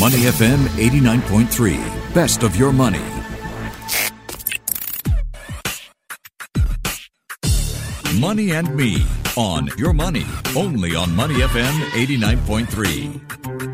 Money FM 89.3. Best of your money. Money and Me on Your Money, only on Money FM 89.3.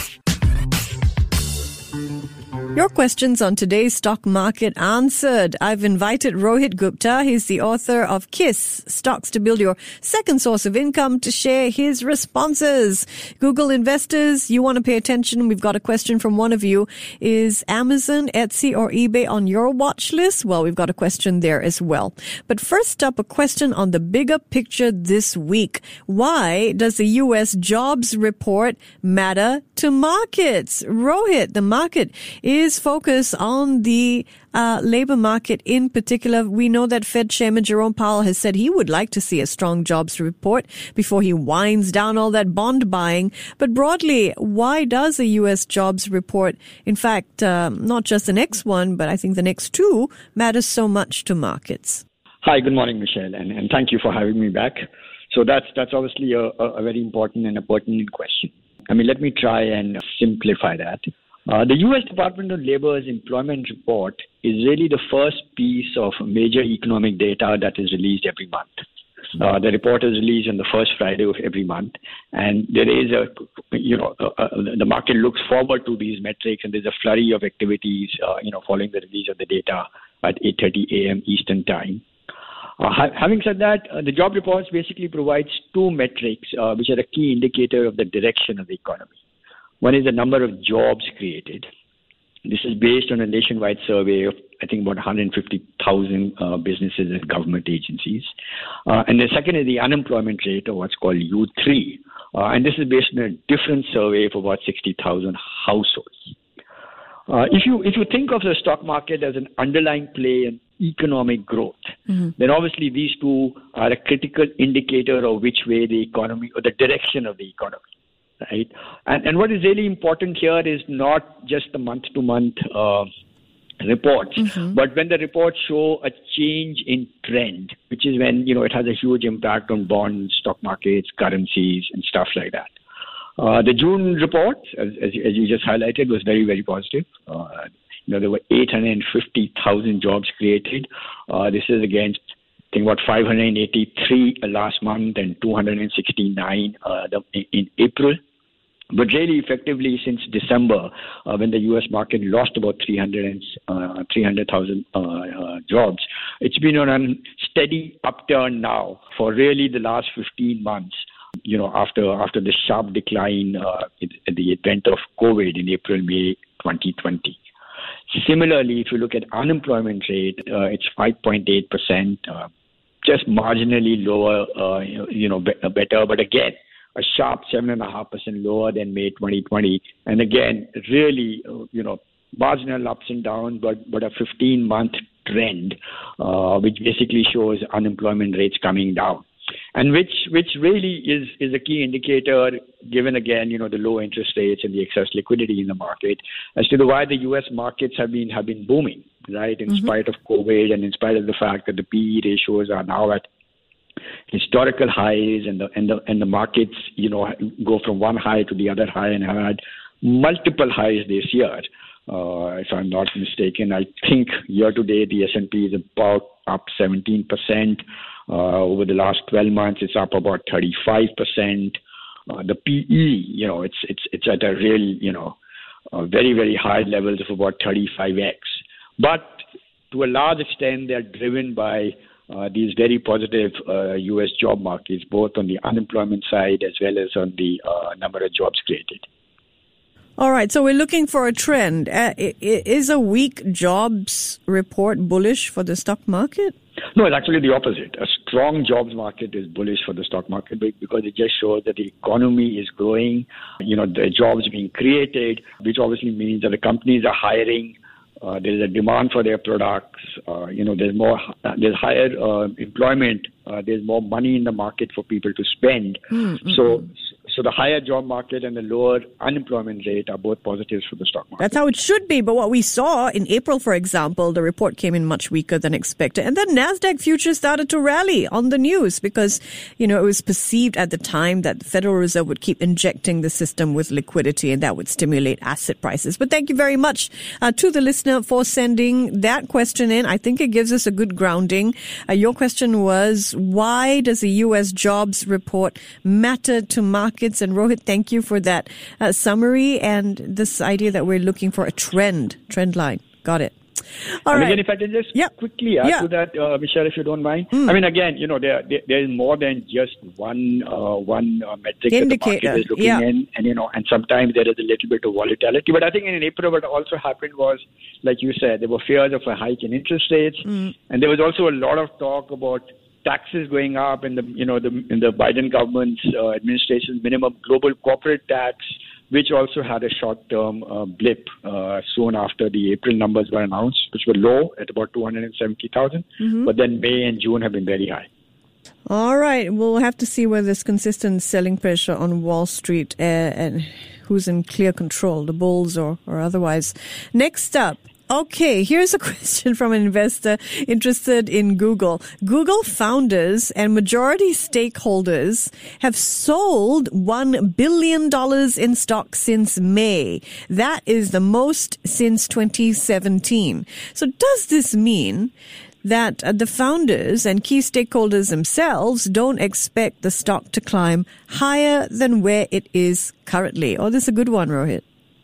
Your questions on today's stock market answered. I've invited Rohit Gupta. He's the author of KISS, Stocks to Build Your Second Source of Income, to share his responses. Google investors, you want to pay attention. We've got a question from one of you. Is Amazon, Etsy, or eBay on your watch list? Well, we've got a question there as well. But first up, a question on the bigger picture this week. Why does the U.S. jobs report matter to markets? Rohit, the market is focused on the labor market in particular. We know that Fed Chairman Jerome Powell has said he would like to see a strong jobs report before he winds down all that bond buying. But broadly, why does a U.S. jobs report, in fact, not just the next one, but I think the next two, matters so much to markets? Hi, good morning, Michelle, and thank you for having me back. So that's obviously a very important and a pertinent question. I mean, let me try and simplify that. The U.S. Department of Labor's employment report is really the first piece of major economic data that is released every month. The report is released on the first Friday of every month, and there is the market looks forward to these metrics, and there's a flurry of activities, following the release of the data at 8:30 a.m. Eastern Time. Having said that, the job reports basically provides two metrics, which are a key indicator of the direction of the economy. One is the number of jobs created. This is based on a nationwide survey of, I think, about 150,000 businesses and government agencies. And the second is the unemployment rate, or what's called U3. And this is based on a different survey of about 60,000 households. If you think of the stock market as an underlying play in economic growth, then obviously these two are a critical indicator of which way the economy, or the direction of the economy. Right, and what is really important here is not just the month-to-month reports, but when the reports show a change in trend, which is when it has a huge impact on bonds, stock markets, currencies, and stuff like that. The June report, as you just highlighted, was very, very positive. There were 850,000 jobs created. This is against, I think, about 583 last month and 269 in April. But really, effectively, since December, when the U.S. market lost about 300,000 jobs, it's been on a steady upturn now for really the last 15 months. After the sharp decline at the advent of COVID in April, May 2020. Similarly, if you look at unemployment rate, it's 5.8%, just marginally lower, better, but again, a sharp 7.5% lower than May 2020. And again, really, marginal ups and downs, but a 15-month trend, which basically shows unemployment rates coming down. And which really is a key indicator, given again, the low interest rates and the excess liquidity in the market, as to why the U.S. markets have been booming, right? In spite of COVID, and in spite of the fact that the PE ratios are now at historical highs, and the markets, go from one high to the other high, and have had multiple highs this year. If I'm not mistaken, I think year to date the S&P is about up 17%. Over the last 12 months, it's up about 35%. The PE, it's at a real, very, very high levels of about 35x. But to a large extent, they're driven by these very positive U.S. job markets, both on the unemployment side as well as on the number of jobs created. All right, so we're looking for a trend. Is a weak jobs report bullish for the stock market? No, it's actually the opposite. A strong jobs market is bullish for the stock market because it just shows that the economy is growing, the jobs being created, which obviously means that the companies are hiring. There's a demand for their products. There's higher employment. There's more money in the market for people to spend. So So the higher job market and the lower unemployment rate are both positives for the stock market. That's how it should be. But what we saw in April, for example, the report came in much weaker than expected. And then NASDAQ futures started to rally on the news because, it was perceived at the time that the Federal Reserve would keep injecting the system with liquidity and that would stimulate asset prices. But thank you very much to the listener for sending that question in. I think it gives us a good grounding. Your question was, why does the U.S. jobs report matter to markets? And Rohit, thank you for that summary and this idea that we're looking for a trend line. Got it. All right. Again, if I can just quickly add to that, Michelle, if you don't mind. I mean, again, there is more than just one metric that the market is looking in, and sometimes there is a little bit of volatility. But I think in April, what also happened was, like you said, there were fears of a hike in interest rates, and there was also a lot of talk about taxes going up in the Biden government's administration's minimum global corporate tax, which also had a short-term blip soon after the April numbers were announced, which were low at about 270,000. But then May and June have been very high. All right. We'll have to see whether there's consistent selling pressure on Wall Street and who's in clear control, the bulls or otherwise. Next up. Okay, here's a question from an investor interested in Google. Google founders and majority stakeholders have sold $1 billion in stock since May. That is the most since 2017. So does this mean that the founders and key stakeholders themselves don't expect the stock to climb higher than where it is currently? Oh, this is a good one, Rohit.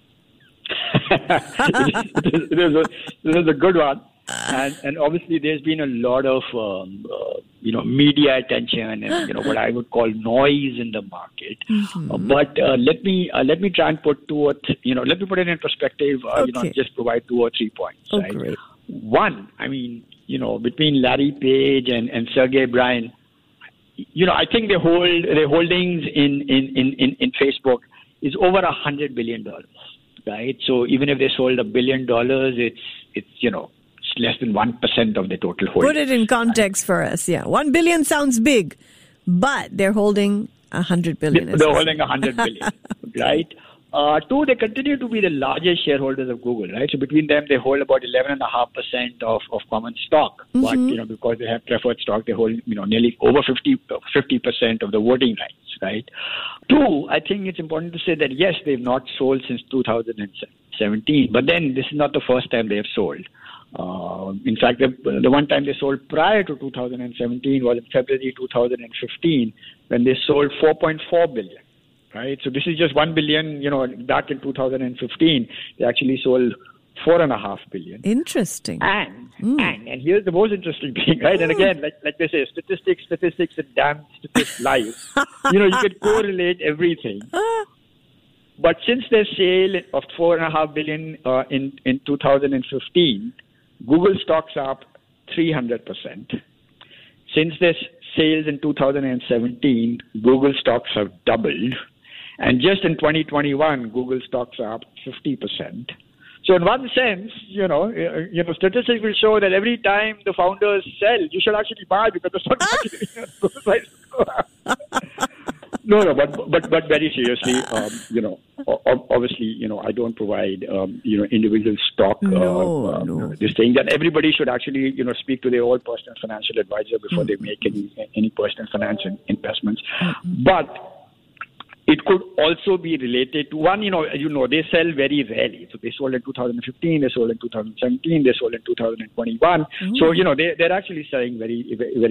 This is a good one, and obviously there's been a lot of media attention and what I would call noise in the market. But let me try and put let me put it in perspective. Just provide 2 or 3 points. Oh, right? Great. One, I mean, between Larry Page and Sergey Brin, I think their holdings in Facebook is over $100 billion. Right, so even if they sold $1 billion, it's less than 1% of the total holding. Put it in context for us. Yeah, 1 billion sounds big, but they're holding 100 billion. They're holding 100 billion, right? 2, they continue to be the largest shareholders of Google, right? So between them, they hold about 11.5% of common stock. But because they have preferred stock, they hold nearly over 50% of the voting rights, right? 2, I think it's important to say that yes, they've not sold since 2017, but then this is not the first time they have sold. In fact, the one time they sold prior to 2017 was in February 2015 when they sold 4.4 billion. Right, so this is just 1 billion. Back in 2015, they actually sold 4.5 billion. Interesting. And here's the most interesting thing, right? And again, like they say, statistics, and damn statistics lies. You can correlate everything. But since their sale of 4.5 billion in 2015, Google stocks up 300%. Since their sales in 2017, Google stocks have doubled. And just in 2021, Google stocks are up 50%. So in one sense, statistics will show that every time the founders sell, you should actually buy because the stock market go up. No, but very seriously, obviously, I don't provide, individual stock. This thing that everybody should actually, speak to their own personal financial advisor before they make any personal financial investments. But it could also be related to one, they sell very rarely. So they sold in 2015, they sold in 2017, they sold in 2021. So, they're actually selling very,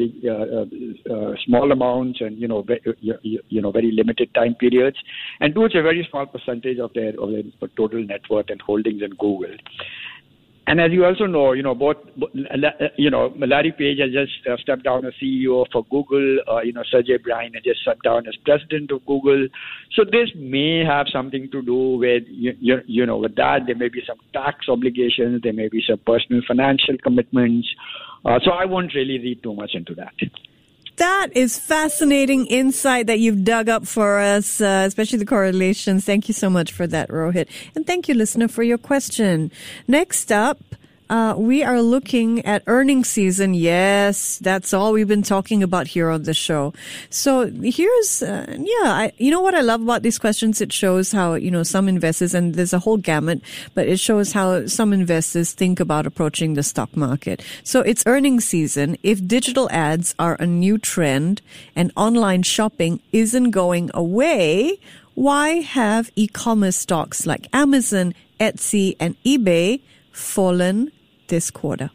very small amounts and, very limited time periods. And 2, it's a very small percentage of their total net worth and holdings in Google. And as you also know, Larry Page has just stepped down as CEO for Google. Sergey Brin has just stepped down as president of Google. So this may have something to do with, with that. There may be some tax obligations. There may be some personal financial commitments. So I won't really read too much into that. That is fascinating insight that you've dug up for us, especially the correlations. Thank you so much for that, Rohit. And thank you, listener, for your question. Next up, we are looking at earnings season. Yes, that's all we've been talking about here on the show. So here's, you know what I love about these questions? It shows how, some investors, and there's a whole gamut, but it shows how some investors think about approaching the stock market. So it's earnings season. If digital ads are a new trend and online shopping isn't going away, why have e-commerce stocks like Amazon, Etsy, and eBay fallen this quarter?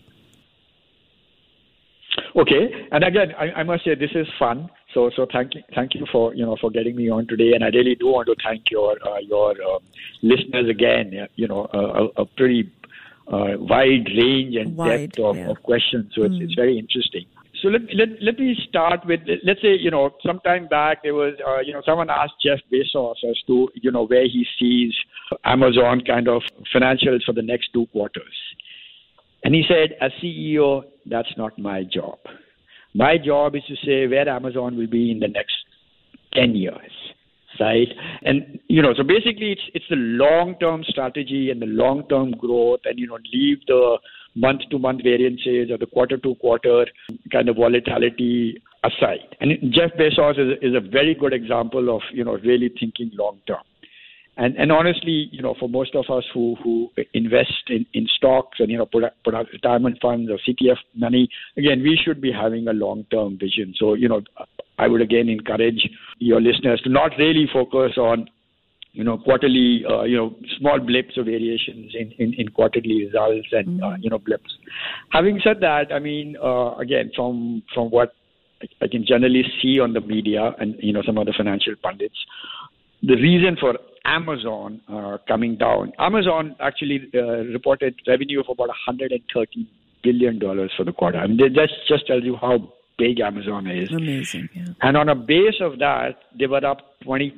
Okay, and again, I must say this is fun. So thank you for for getting me on today, and I really do want to thank your listeners again. A pretty wide range and depth of questions. So it's very interesting. So let me start with, let's say, sometime back there was, someone asked Jeff Bezos as to, where he sees Amazon kind of financials for the next 2 quarters. And he said, as CEO, that's not my job. My job is to say where Amazon will be in the next 10 years, right? And, so basically it's the long-term strategy and the long-term growth and, leave the month-to-month variances or the quarter-to-quarter kind of volatility aside. And Jeff Bezos is a very good example of, really thinking long-term. And honestly, for most of us who invest in stocks and, put out retirement funds or CTF money, again, we should be having a long-term vision. So, I would again encourage your listeners to not really focus on quarterly, small blips or variations in quarterly results and, blips. Having said that, I mean, again, from what I can generally see on the media and, some of the financial pundits, the reason for Amazon coming down, Amazon actually reported revenue of about $130 billion for the quarter. I mean, that just tells you how big Amazon is. Amazing, yeah. And on a base of that, they were up 27%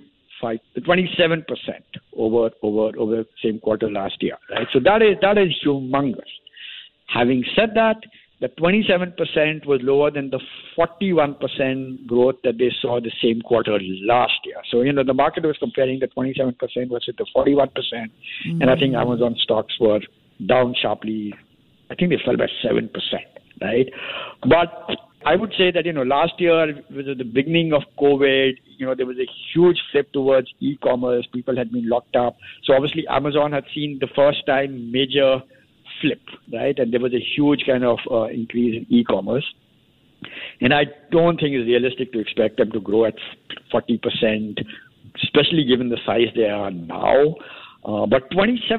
over the same quarter last year, right? So that is humongous. Having said that, the 27% was lower than the 41% growth that they saw the same quarter last year. So, the market was comparing the 27% versus the 41%. Mm-hmm. And I think Amazon stocks were down sharply. I think they fell by 7%, right? But I would say that, last year, with the beginning of COVID, there was a huge flip towards e-commerce. People had been locked up. So obviously Amazon had seen the first time major flip, right? And there was a huge kind of increase in e-commerce. And I don't think it's realistic to expect them to grow at 40%, especially given the size they are now. But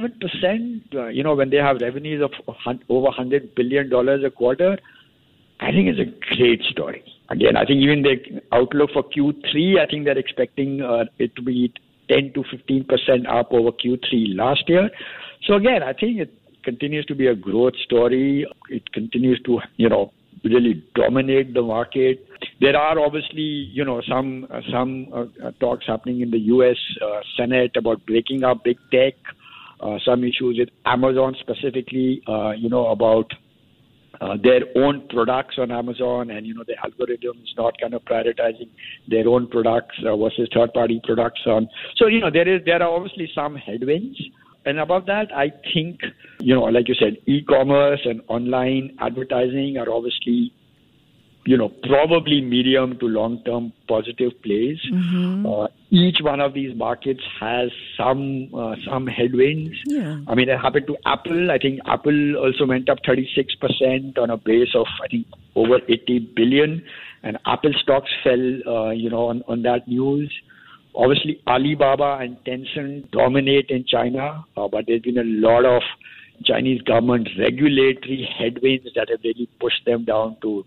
27%, when they have revenues of over $100 billion a quarter, I think it's a great story. Again, I think even the outlook for Q3, I think they're expecting it to be 10 to 15% up over Q3 last year. So again, I think it continues to be a growth story. It continues to, really dominate the market. There are obviously, some talks happening in the U.S. Senate about breaking up big tech, some issues with Amazon specifically, about their own products on Amazon and, the algorithms not kind of prioritizing their own products versus third-party products. So, there are obviously some headwinds. And above that, I think, like you said, e-commerce and online advertising are obviously, probably medium to long-term positive plays. Mm-hmm. Each one of these markets has some headwinds. Yeah. I mean, it happened to Apple. I think Apple also went up 36% on a base of, I think, over 80 billion. And Apple stocks fell, on that news. Obviously, Alibaba and Tencent dominate in China, but there's been a lot of Chinese government regulatory headwinds that have really pushed them down to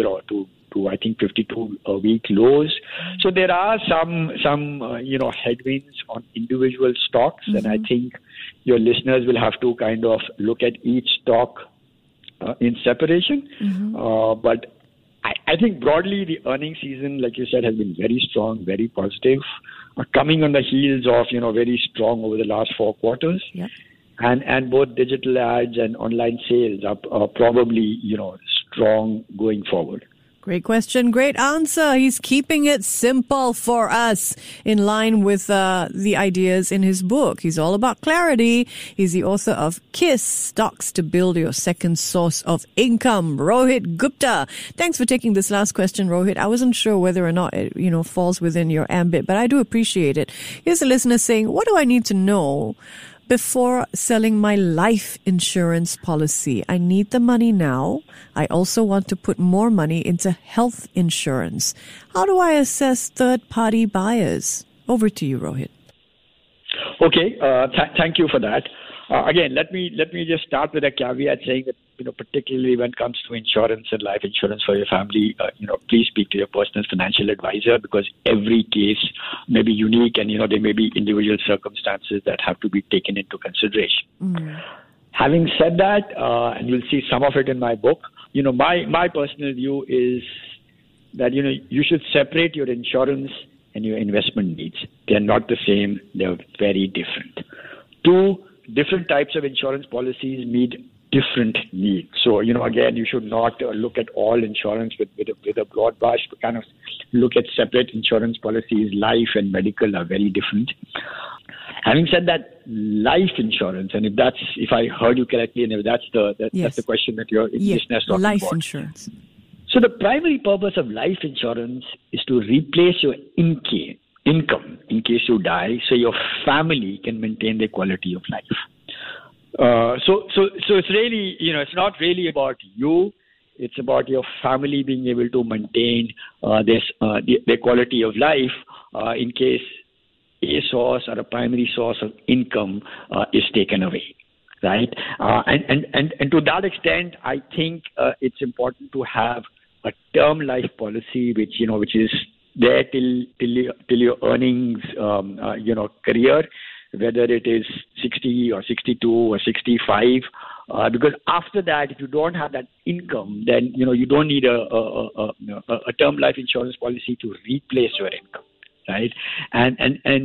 I think 52-week lows. So there are some headwinds on individual stocks, mm-hmm. and I think your listeners will have to kind of look at each stock in separation. Mm-hmm. But I think broadly the earnings season, like you said, has been very strong, very positive, coming on the heels of, very strong over the last 4 quarters. Yep. And both digital ads and online sales are probably, strong going forward. Great question. Great answer. He's keeping it simple for us in line with the ideas in his book. He's all about clarity. He's the author of KISS, Stocks to Build Your Second Source of Income. Rohit Gupta. Thanks for taking this last question, Rohit. I wasn't sure whether or not it, falls within your ambit, but I do appreciate it. Here's a listener saying, what do I need to know before selling my life insurance policy? I need the money now. I also want to put more money into health insurance. How do I assess third-party buyers? Over to you, Rohit. Okay, thank you for that. Again, let me just start with a caveat saying that, particularly when it comes to insurance and life insurance for your family, please speak to your personal financial advisor, because every case may be unique and, there may be individual circumstances that have to be taken into consideration. Having said that, and you'll see some of it in my book, my personal view is that, you should separate your insurance and your investment needs. They're not the same. They're very different. Two different types of insurance policies meet different needs. So, again, you should not look at all insurance with a broad brush, but kind of look at separate insurance policies. Life and medical are very different. Having said that, life insurance, and if I heard you correctly, and if that's the question that your listeners talking life about. Insurance. So the primary purpose of life insurance is to replace your income in case you die, so your family can maintain their quality of life. So it's really, it's not really about you. It's about your family being able to maintain their quality of life in case a source or a primary source of income is taken away, right? And to that extent, I think it's important to have a term life policy, which is there till your earnings, career, whether it is 60 or 62 or 65, because after that, if you don't have that income, then you don't need a term life insurance policy to replace your income, right? And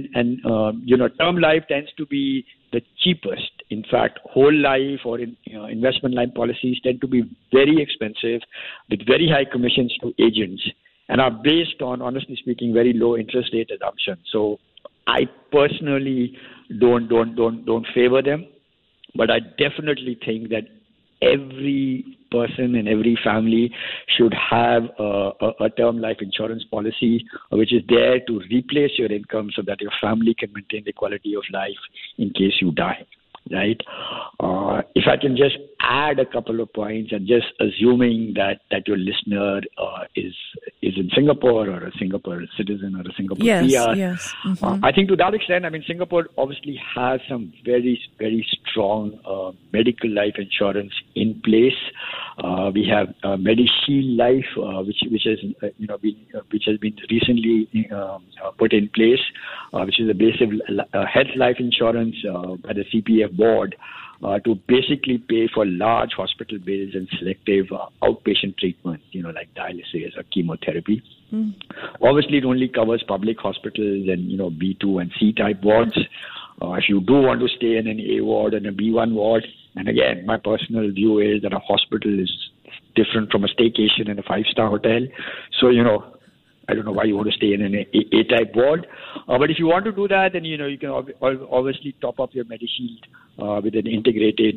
term life tends to be the cheapest. In fact, whole life or investment life policies tend to be very expensive with very high commissions to agents, and are based on, honestly speaking, very low interest rate assumptions. So I personally don't favor them, but I definitely think that every person and every family should have a term life insurance policy which is there to replace your income so that your family can maintain the quality of life in case you die. Right? If I can just add a couple of points, and just assuming that your listener is in Singapore or a Singapore citizen or a Singapore PR. Yes. Mm-hmm. I think to that extent, Singapore obviously has some very, very strong medical life insurance in place. We have MediShield Life, which has been recently put in place, which is a basic health life insurance by the CPF board to basically pay for large hospital bills and selective outpatient treatment, like dialysis or chemotherapy. Obviously, it only covers public hospitals and, B2 and C type wards. If you do want to stay in an A ward and a B1 ward, and again, my personal view is that a hospital is different from a staycation in a 5-star hotel. So, I don't know why you want to stay in an A-type ward. But if you want to do that, then, you can obviously top up your MediShield with an integrated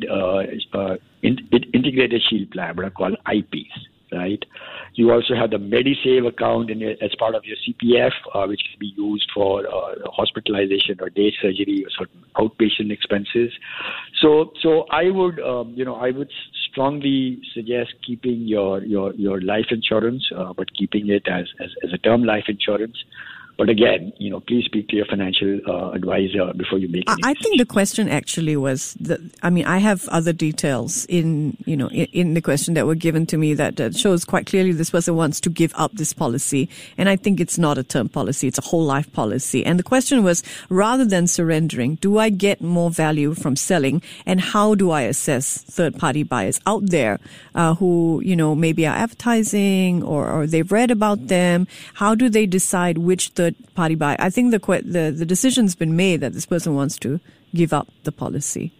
shield plan, what I call IPs, right? You also have the MediSave account as part of your CPF, which can be used for hospitalization or day surgery or certain outpatient expenses. So I would strongly suggest keeping your life insurance, but keeping it as a term life insurance. But again, please speak to your financial advisor before you make any decision. I think the question actually was, I have other details in the question that were given to me that shows quite clearly this person wants to give up this policy. And I think it's not a term policy, it's a whole life policy. And the question was, rather than surrendering, do I get more value from selling? And how do I assess third-party buyers out there who, maybe are advertising or they've read about them? How do they decide which third-party buyer? I think the decision's been made that this person wants to give up the policy.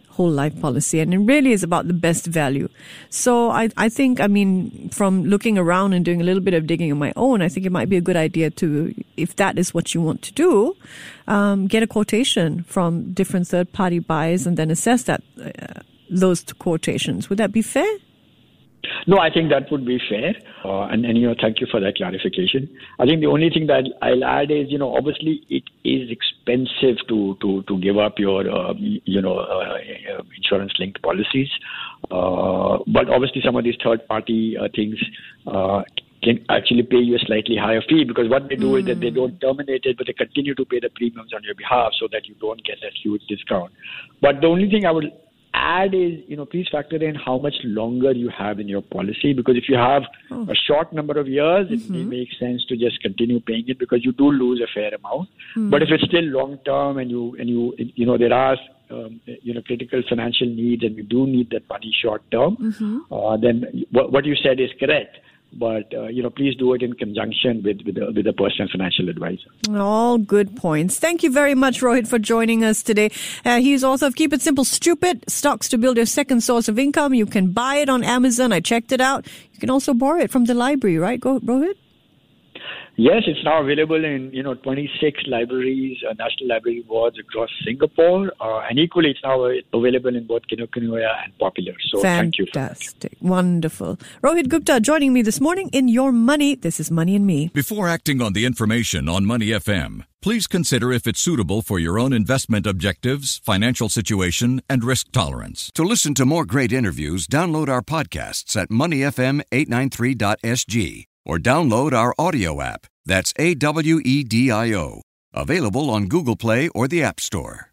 whole life policy, and it really is about the best value. So I think, from looking around and doing a little bit of digging on my own, I think it might be a good idea to, if that is what you want to do, get a quotation from different third-party buyers and then assess those quotations. Would that be fair? No, I think that would be fair. And thank you for that clarification. I think the only thing that I'll add is, obviously it is expensive to give up your, insurance-linked policies. But obviously some of these third-party things can actually pay you a slightly higher fee, because what they do is that they don't terminate it, but they continue to pay the premiums on your behalf so that you don't get that huge discount. But the only thing I would add is, please factor in how much longer you have in your policy, because if you have a short number of years, it may make sense to just continue paying it, because you do lose a fair amount. But if it's still long term and you there are critical financial needs and you do need that money short term, then what you said is correct. But, please do it in conjunction with a personal financial advisor. All good points. Thank you very much, Rohit, for joining us today. He's author of Keep It Simple, Stupid, Stocks to Build Your Second Source of Income. You can buy it on Amazon. I checked it out. You can also borrow it from the library, right, Rohit? Yes, it's now available in 26 libraries, National Library Awards across Singapore, and equally it's now available in both Kinokuniya and Popular. So thank you for that. Fantastic. Wonderful. Rohit Gupta joining me this morning in Your Money. This is Money and Me. Before acting on the information on Money FM, please consider if it's suitable for your own investment objectives, financial situation, and risk tolerance. To listen to more great interviews, download our podcasts at moneyfm893.sg or download our audio app. That's AWEDIO. Available on Google Play or the App Store.